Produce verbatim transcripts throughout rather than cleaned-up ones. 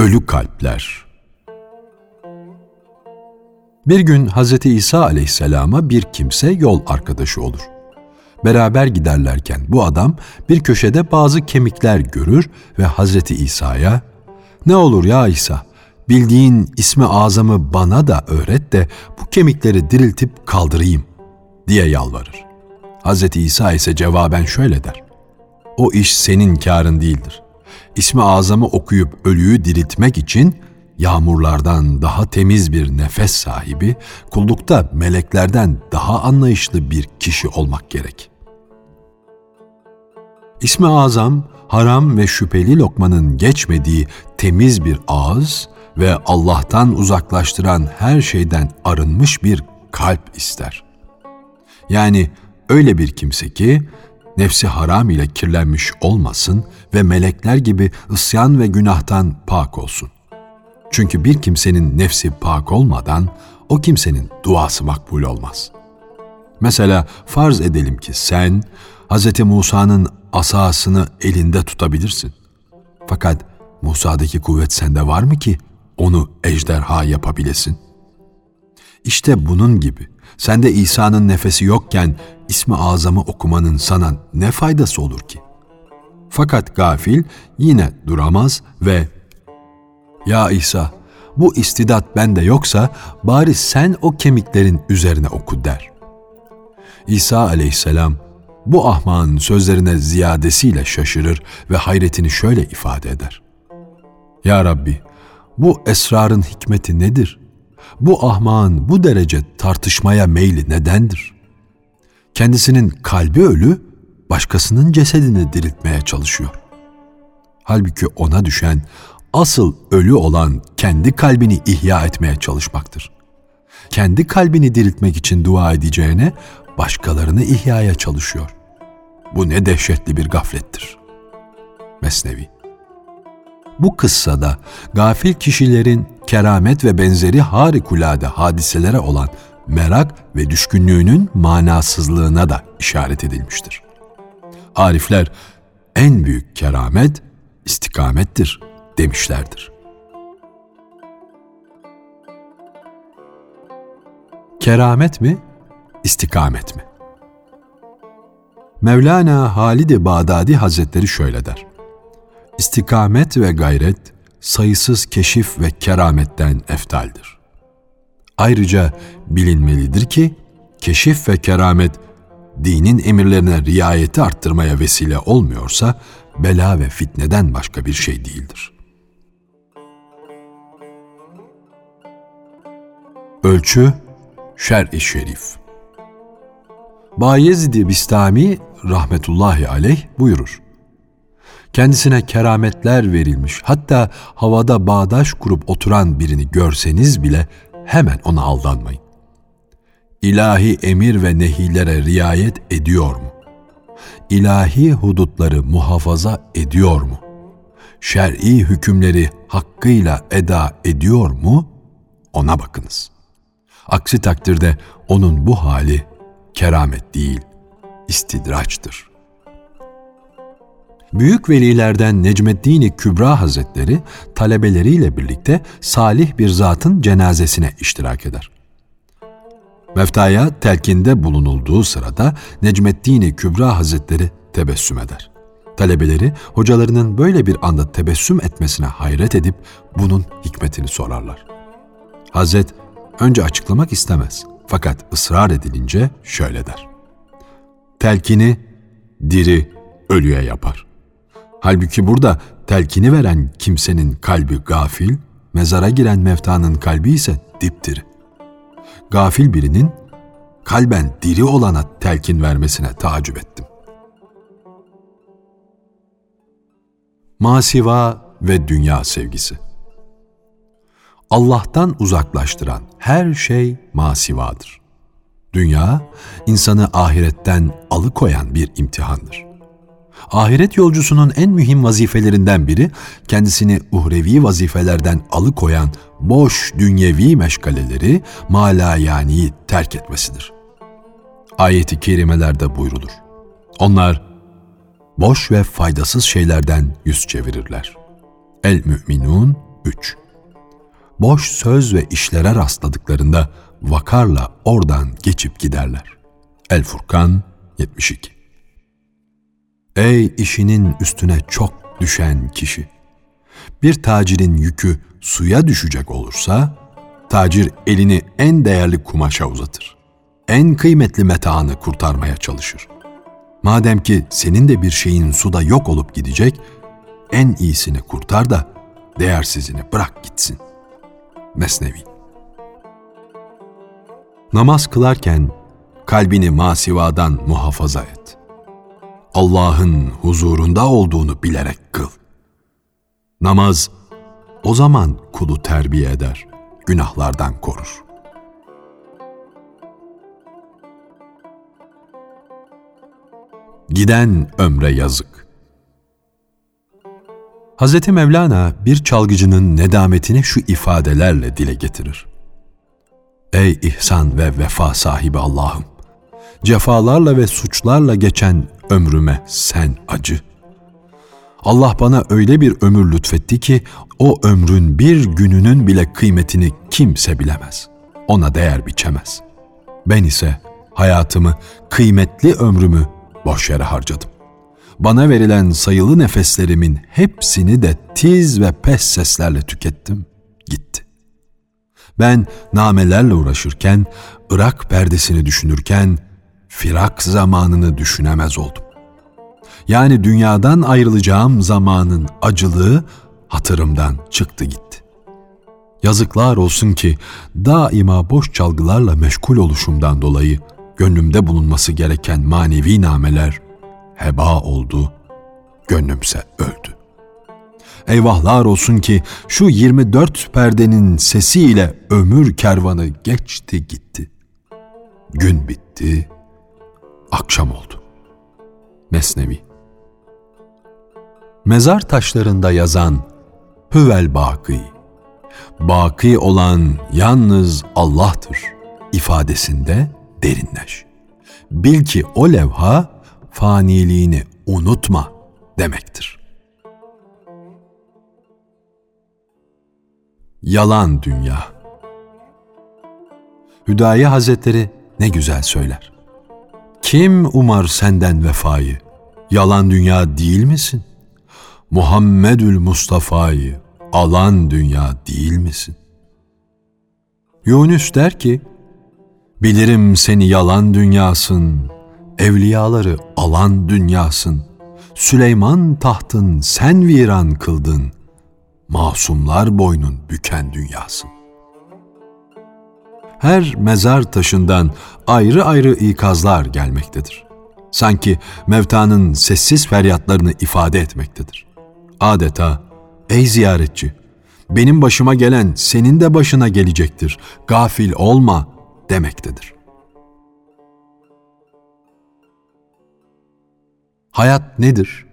ölü kalpler. Bir gün Hazreti İsa aleyhisselama bir kimse yol arkadaşı olur. Beraber giderlerken bu adam bir köşede bazı kemikler görür ve Hazreti İsa'ya, "Ne olur ya İsa, bildiğin ismi azamı bana da öğret de bu kemikleri diriltip kaldırayım," diye yalvarır. Hazreti İsa ise cevaben şöyle der: "O iş senin kârın değildir. İsmi azamı okuyup ölüyü diriltmek için yağmurlardan daha temiz bir nefes sahibi, kullukta meleklerden daha anlayışlı bir kişi olmak gerek." İsmi azam, haram ve şüpheli lokmanın geçmediği temiz bir ağız ve Allah'tan uzaklaştıran her şeyden arınmış bir kalp ister. Yani öyle bir kimse ki, nefsi haram ile kirlenmiş olmasın ve melekler gibi isyan ve günahtan pak olsun. Çünkü bir kimsenin nefsi pak olmadan o kimsenin duası makbul olmaz. Mesela farz edelim ki sen Hz. Musa'nın asasını elinde tutabilirsin. Fakat Musa'daki kuvvet sende var mı ki onu ejderha yapabilesin? İşte bunun gibi sende İsa'nın nefesi yokken ismi azamı okumanın sana ne faydası olur ki? Fakat gafil yine duramaz ve "Ya İsa, bu istidat bende yoksa bari sen o kemiklerin üzerine oku," der. İsa aleyhisselam bu ahmağın sözlerine ziyadesiyle şaşırır ve hayretini şöyle ifade eder: "Ya Rabbi, bu esrarın hikmeti nedir? Bu ahmağın bu derece tartışmaya meyli nedendir? Kendisinin kalbi ölü, başkasının cesedini diriltmeye çalışıyor. Halbuki ona düşen asıl ölü olan kendi kalbini ihya etmeye çalışmaktır. Kendi kalbini diriltmek için dua edeceğine başkalarını ihyaya çalışıyor. Bu ne dehşetli bir gaflettir." Mesnevi. Bu kıssada gafil kişilerin keramet ve benzeri harikulade hadiselere olan merak ve düşkünlüğünün manasızlığına da işaret edilmiştir. Arifler, en büyük keramet istikamettir demişlerdir. Keramet mi, istikamet mi? Mevlana Halid-i Bağdadi Hazretleri şöyle der: "İstikamet ve gayret sayısız keşif ve kerametten eftaldir. Ayrıca bilinmelidir ki keşif ve keramet dinin emirlerine riayeti arttırmaya vesile olmuyorsa bela ve fitneden başka bir şey değildir." Ölçü Şer-i Şerif. Bayezid-i Bistami rahmetullahi aleyh buyurur: "Kendisine kerametler verilmiş, hatta havada bağdaş kurup oturan birini görseniz bile hemen ona aldanmayın. İlahi emir ve nehilere riayet ediyor mu? İlahi hudutları muhafaza ediyor mu? Şer'i hükümleri hakkıyla eda ediyor mu? Ona bakınız. Aksi takdirde onun bu hali keramet değil, istidraçtır." Büyük velilerden Necmeddin-i Kübra Hazretleri talebeleriyle birlikte salih bir zatın cenazesine iştirak eder. Meftaya telkinde bulunulduğu sırada Necmeddin-i Kübra Hazretleri tebessüm eder. Talebeleri hocalarının böyle bir anda tebessüm etmesine hayret edip bunun hikmetini sorarlar. Hazret önce açıklamak istemez fakat ısrar edilince şöyle der: "Telkini diri ölüye yapar. Halbuki burada telkini veren kimsenin kalbi gafil, mezara giren meftanın kalbi ise dipdiri. Gafil birinin kalben diri olana telkin vermesine taaccüp ettim." Masiva ve dünya sevgisi. Allah'tan uzaklaştıran her şey masivadır. Dünya, insanı ahiretten alıkoyan bir imtihandır. Ahiret yolcusunun en mühim vazifelerinden biri, kendisini uhrevi vazifelerden alıkoyan boş dünyevi meşgaleleri, malayaniyi terk etmesidir. Ayet-i kerimelerde buyrulur: "Onlar boş ve faydasız şeylerden yüz çevirirler." El-Mü'minun üç. Boş söz ve işlere rastladıklarında vakarla oradan geçip giderler. El-Furkan yetmiş iki. Ey işinin üstüne çok düşen kişi! Bir tacirin yükü suya düşecek olursa, tacir elini en değerli kumaşa uzatır. En kıymetli metaını kurtarmaya çalışır. Madem ki senin de bir şeyin suda yok olup gidecek, en iyisini kurtar da değersizini bırak gitsin. Mesnevi. Namaz kılarken kalbini masivadan muhafaza et. Allah'ın huzurunda olduğunu bilerek kıl. Namaz o zaman kulu terbiye eder, günahlardan korur. Giden ömre yazık. Hazreti Mevlana bir çalgıcının nedametini şu ifadelerle dile getirir. Ey ihsan ve vefa sahibi Allah'ım! Cefalarla ve suçlarla geçen ömrüme sen acı. Allah bana öyle bir ömür lütfetti ki o ömrün bir gününün bile kıymetini kimse bilemez. Ona değer biçemez. Ben ise hayatımı, kıymetli ömrümü boş yere harcadım. Bana verilen sayılı nefeslerimin hepsini de tiz ve pes seslerle tükettim, gitti. Ben namelerle uğraşırken, Irak perdesini düşünürken, firak zamanını düşünemez oldum. Yani dünyadan ayrılacağım zamanın acılığı hatırımdan çıktı gitti. Yazıklar olsun ki daima boş çalgılarla meşgul oluşumdan dolayı gönlümde bulunması gereken manevi nameler heba oldu, gönlümse öldü. Eyvahlar olsun ki şu yirmi dört perdenin sesiyle ömür kervanı geçti gitti. Gün bitti, akşam oldu. Mesnevi. Mezar taşlarında yazan Hüvel Baki, baki olan yalnız Allah'tır ifadesinde derinleş. Bil ki o levha faniliğini unutma demektir. Yalan dünya. Hüdayi Hazretleri ne güzel söyler. Kim umar senden vefayı? Yalan dünya değil misin? Muhammedül Mustafa'yı alan dünya değil misin? Yunus der ki, bilirim seni yalan dünyasın, evliyaları alan dünyasın. Süleyman tahtın sen viran kıldın, masumlar boynun büken dünyasın. Her mezar taşından ayrı ayrı ikazlar gelmektedir. Sanki mevtanın sessiz feryatlarını ifade etmektedir. Adeta, ey ziyaretçi, benim başıma gelen senin de başına gelecektir, gafil olma demektedir. Hayat nedir?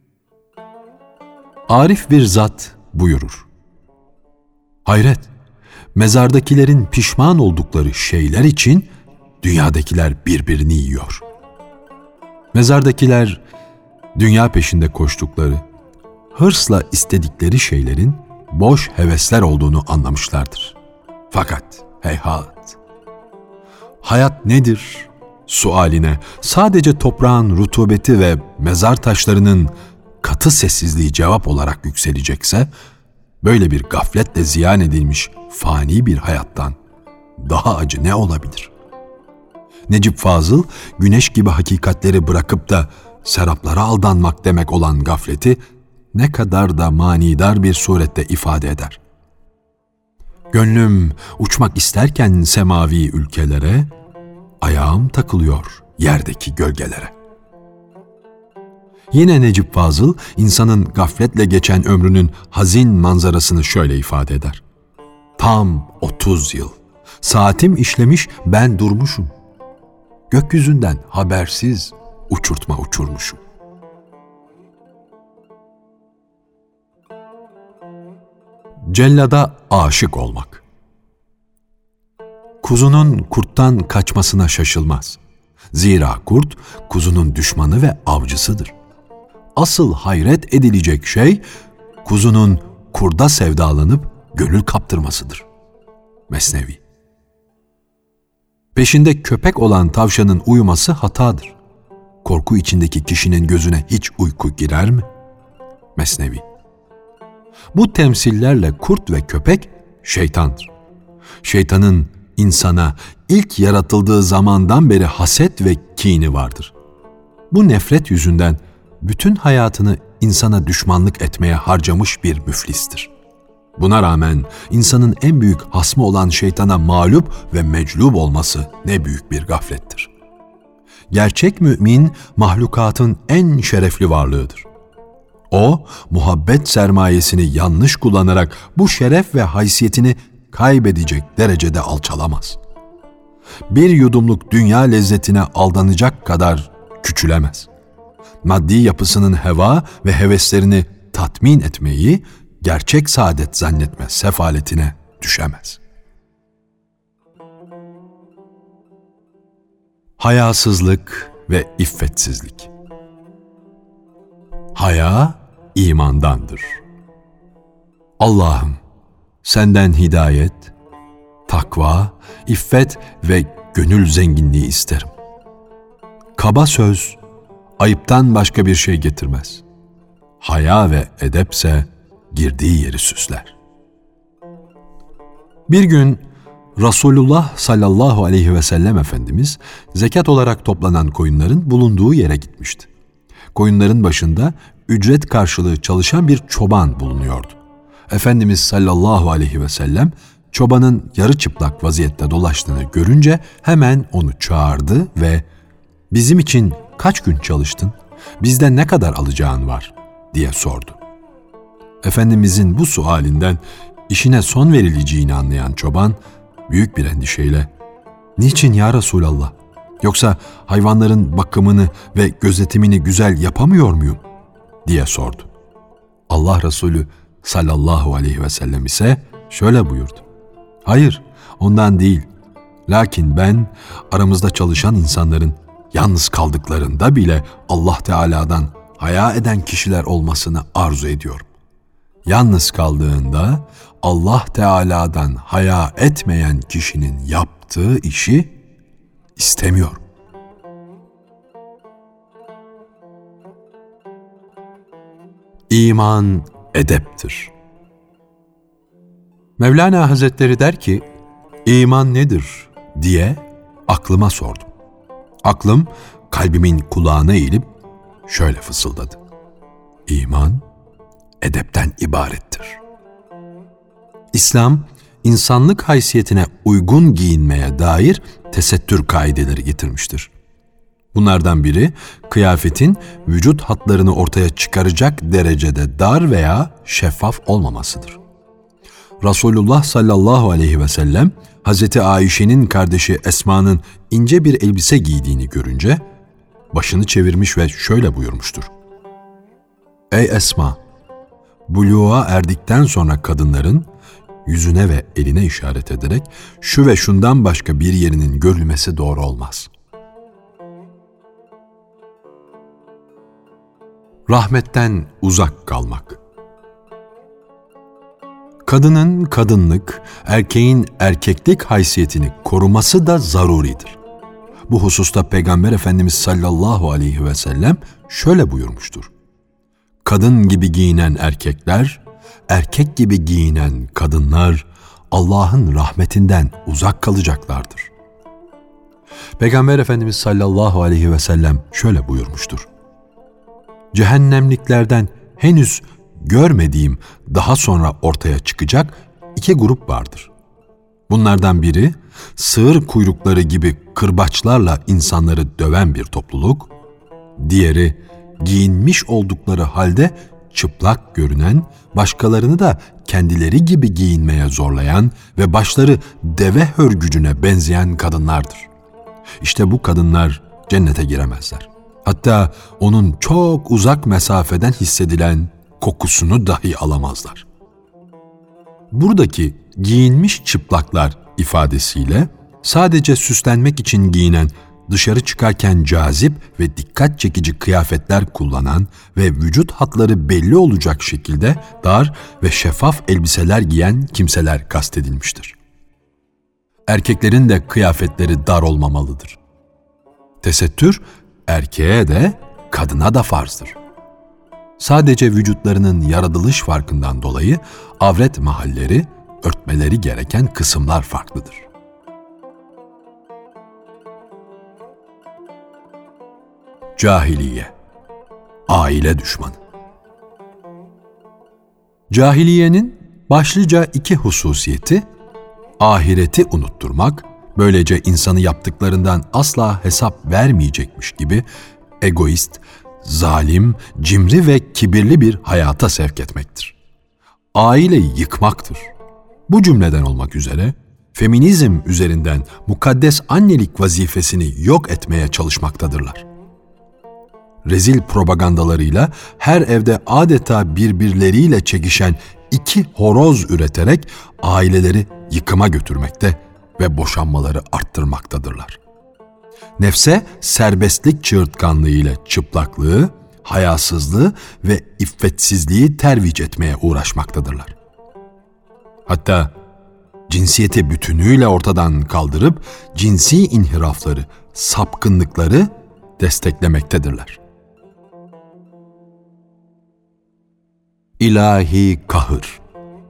Arif bir zat buyurur. Hayret, mezardakilerin pişman oldukları şeyler için dünyadakiler birbirini yiyor. Mezardakiler dünya peşinde koştukları, hırsla istedikleri şeylerin boş hevesler olduğunu anlamışlardır. Fakat heyhat, hayat nedir sualine sadece toprağın rutubeti ve mezar taşlarının katı sessizliği cevap olarak yükselecekse, böyle bir gafletle ziyan edilmiş fani bir hayattan daha acı ne olabilir? Necip Fazıl, güneş gibi hakikatleri bırakıp da seraplara aldanmak demek olan gafleti ne kadar da manidar bir surette ifade eder. Gönlüm uçmak isterken semavi ülkelere, ayağım takılıyor yerdeki gölgelere. Yine Necip Fazıl, insanın gafletle geçen ömrünün hazin manzarasını şöyle ifade eder. Tam otuz yıl, saatim işlemiş ben durmuşum. Gökyüzünden habersiz uçurtma uçurmuşum. Cellada aşık olmak. Kuzunun kurttan kaçmasına şaşılmaz. Zira kurt, kuzunun düşmanı ve avcısıdır. Asıl hayret edilecek şey, kuzunun kurda sevdalanıp gönül kaptırmasıdır. Mesnevi. Peşinde köpek olan tavşanın uyuması hatadır. Korku içindeki kişinin gözüne hiç uyku girer mi? Mesnevi. Bu temsillerle kurt ve köpek şeytandır. Şeytanın insana ilk yaratıldığı zamandan beri haset ve kini vardır. Bu nefret yüzünden bütün hayatını insana düşmanlık etmeye harcamış bir müflistir. Buna rağmen insanın en büyük hasmı olan şeytana mağlup ve meclup olması ne büyük bir gaflettir. Gerçek mümin mahlukatın en şerefli varlığıdır. O, muhabbet sermayesini yanlış kullanarak bu şeref ve haysiyetini kaybedecek derecede alçalamaz. Bir yudumluk dünya lezzetine aldanacak kadar küçülemez. Maddi yapısının heva ve heveslerini tatmin etmeyi gerçek saadet zannetme sefaletine düşemez. Hayasızlık ve iffetsizlik. Haya imandandır. Allah'ım, senden hidayet, takva, iffet ve gönül zenginliği isterim. Kaba söz, ayıptan başka bir şey getirmez. Haya ve edepse girdiği yeri süsler. Bir gün Resulullah sallallahu aleyhi ve sellem Efendimiz zekat olarak toplanan koyunların bulunduğu yere gitmişti. Koyunların başında ücret karşılığı çalışan bir çoban bulunuyordu. Efendimiz sallallahu aleyhi ve sellem çobanın yarı çıplak vaziyette dolaştığını görünce hemen onu çağırdı ve "Bizim için kaç gün çalıştın? Bizden ne kadar alacağın var?" diye sordu. Efendimizin bu sualinden işine son verileceğini anlayan çoban büyük bir endişeyle "Niçin ya Resulallah? Yoksa hayvanların bakımını ve gözetimini güzel yapamıyor muyum?" diye sordu. Allah Resulü sallallahu aleyhi ve sellem ise şöyle buyurdu: "Hayır, ondan değil. Lakin ben aramızda çalışan insanların yalnız kaldıklarında bile Allah Teala'dan haya eden kişiler olmasını arzu ediyorum. Yalnız kaldığında Allah Teala'dan haya etmeyen kişinin yaptığı işi istemiyorum." İman edeptir. Mevlana Hazretleri der ki, "İman nedir?" diye aklıma sordum. Aklım kalbimin kulağına eğilip şöyle fısıldadı: İman edepten ibarettir. İslam, insanlık haysiyetine uygun giyinmeye dair tesettür kaideleri getirmiştir. Bunlardan biri, kıyafetin vücut hatlarını ortaya çıkaracak derecede dar veya şeffaf olmamasıdır. Resulullah sallallahu aleyhi ve sellem, Hazreti Ayşe'nin kardeşi Esma'nın ince bir elbise giydiğini görünce, başını çevirmiş ve şöyle buyurmuştur: "Ey Esma, buluğa erdikten sonra kadınların yüzüne ve eline işaret ederek şu ve şundan başka bir yerinin görülmesi doğru olmaz." Rahmetten uzak kalmak. Kadının kadınlık, erkeğin erkeklik haysiyetini koruması da zaruridir. Bu hususta Peygamber Efendimiz sallallahu aleyhi ve sellem şöyle buyurmuştur: "Kadın gibi giyinen erkekler, erkek gibi giyinen kadınlar Allah'ın rahmetinden uzak kalacaklardır." Peygamber Efendimiz sallallahu aleyhi ve sellem şöyle buyurmuştur: "Cehennemliklerden henüz görmediğim daha sonra ortaya çıkacak iki grup vardır. Bunlardan biri sığır kuyrukları gibi kırbaçlarla insanları döven bir topluluk, diğeri giyinmiş oldukları halde çıplak görünen, başkalarını da kendileri gibi giyinmeye zorlayan ve başları deve hörgücüne benzeyen kadınlardır. İşte bu kadınlar cennete giremezler. Hatta onun çok uzak mesafeden hissedilen kokusunu dahi alamazlar." Buradaki giyinmiş çıplaklar ifadesiyle sadece süslenmek için giyinen dışarı çıkarken cazip ve dikkat çekici kıyafetler kullanan ve vücut hatları belli olacak şekilde dar ve şeffaf elbiseler giyen kimseler kastedilmiştir. Erkeklerin de kıyafetleri dar olmamalıdır. Tesettür, erkeğe de kadına da farzdır. Sadece vücutlarının yaratılış farkından dolayı avret mahalleri, örtmeleri gereken kısımlar farklıdır. Cahiliye, aile düşmanı. Cahiliyenin başlıca iki hususiyeti, ahireti unutturmak, böylece insanı yaptıklarından asla hesap vermeyecekmiş gibi egoist, zalim, cimri ve kibirli bir hayata sevk etmektir. Aileyi yıkmaktır. Bu cümleden olmak üzere, feminizm üzerinden mukaddes annelik vazifesini yok etmeye çalışmaktadırlar. Rezil propagandalarıyla her evde adeta birbirleriyle çekişen iki horoz üreterek aileleri yıkıma götürmekte ve boşanmaları arttırmaktadırlar. Nefse serbestlik çığırtkanlığı ile çıplaklığı, hayasızlığı ve iffetsizliği tervic etmeye uğraşmaktadırlar. Hatta cinsiyeti bütünüyle ortadan kaldırıp cinsi inhirafları, sapkınlıkları desteklemektedirler. İlahi kahır.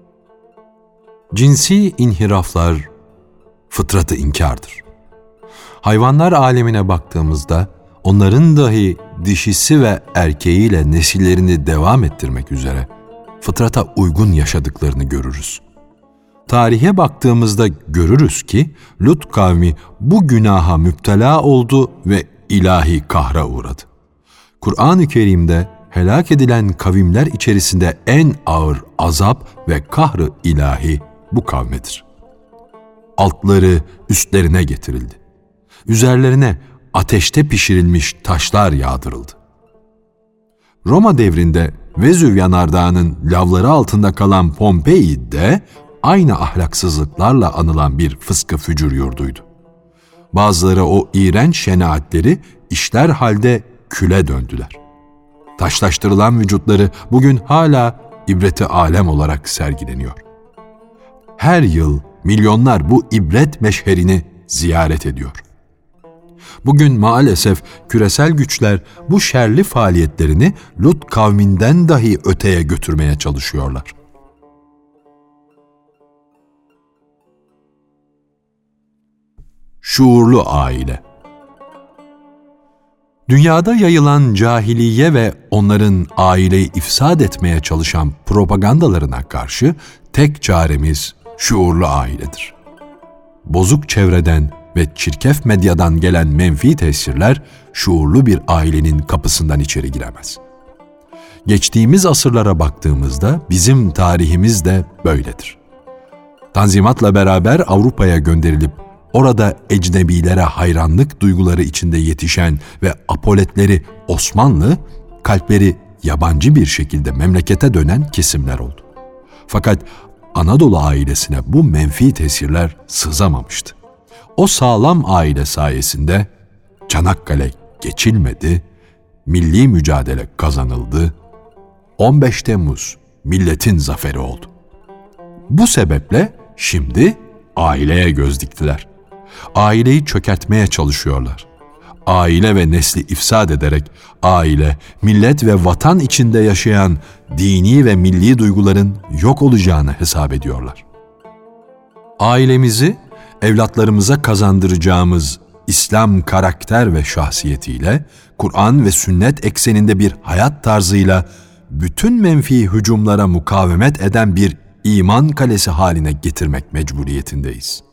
Cinsi inhiraflar fıtratı inkardır. Hayvanlar alemine baktığımızda onların dahi dişisi ve erkeğiyle nesillerini devam ettirmek üzere fıtrata uygun yaşadıklarını görürüz. Tarihe baktığımızda görürüz ki Lut kavmi bu günaha müptela oldu ve ilahi kahra uğradı. Kur'an-ı Kerim'de helak edilen kavimler içerisinde en ağır azap ve kahr-ı ilahi bu kavmedir. Altları üstlerine getirildi. Üzerlerine ateşte pişirilmiş taşlar yağdırıldı. Roma devrinde Vezüv yanardağının lavları altında kalan Pompei de aynı ahlaksızlıklarla anılan bir fıskı fücur yurduydu. Bazıları o iğrenç şenaatleri işler halde küle döndüler. Taşlaştırılan vücutları bugün hala ibreti alem olarak sergileniyor. Her yıl milyonlar bu ibret meşherini ziyaret ediyor. Bugün maalesef küresel güçler bu şerli faaliyetlerini Lut kavminden dahi öteye götürmeye çalışıyorlar. Şuurlu aile. Dünyada yayılan cahiliye ve onların aileyi ifsad etmeye çalışan propagandalarına karşı tek çaremiz şuurlu ailedir. Bozuk çevreden ve çirkef medyadan gelen menfi tesirler şuurlu bir ailenin kapısından içeri giremez. Geçtiğimiz asırlara baktığımızda bizim tarihimiz de böyledir. Tanzimatla beraber Avrupa'ya gönderilip orada ecnebilere hayranlık duyguları içinde yetişen ve apoletleri Osmanlı, kalpleri yabancı bir şekilde memlekete dönen kesimler oldu. Fakat Anadolu ailesine bu menfi tesirler sızamamıştı. O sağlam aile sayesinde Çanakkale geçilmedi, milli mücadele kazanıldı, on beş Temmuz milletin zaferi oldu. Bu sebeple şimdi aileye göz diktiler. Aileyi çökertmeye çalışıyorlar. Aile ve nesli ifsad ederek aile, millet ve vatan içinde yaşayan dini ve milli duyguların yok olacağını hesap ediyorlar. Ailemizi evlatlarımıza kazandıracağımız İslam karakter ve şahsiyetiyle, Kur'an ve sünnet ekseninde bir hayat tarzıyla bütün menfi hücumlara mukavemet eden bir iman kalesi haline getirmek mecburiyetindeyiz.